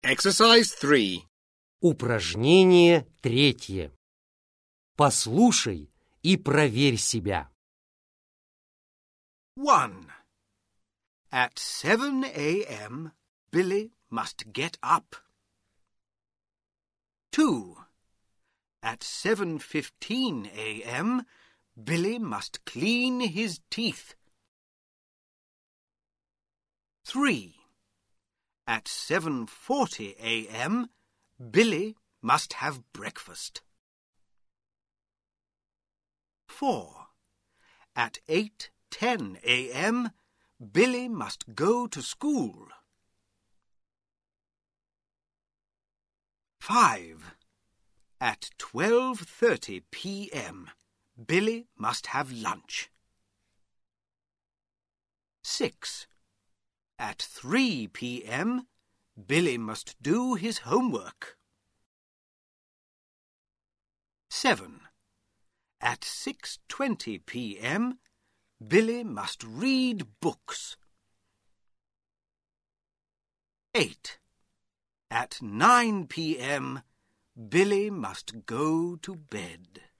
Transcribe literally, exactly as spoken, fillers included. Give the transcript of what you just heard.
Exercise three. Упражнение третье. Послушай и проверь себя. One. At seven a.m., Billy must get up. Two. At seven fifteen a.m., Billy must clean his teeth. Three. At seven forty a.m., Billy must have breakfast. Four. At eight ten a.m., Billy must go to school. Five. At twelve thirty p.m., Billy must have lunch. Six. At three p.m., Billy must do his homework. Seven. At six twenty p.m., Billy must read books. Eight. At nine p.m., Billy must go to bed.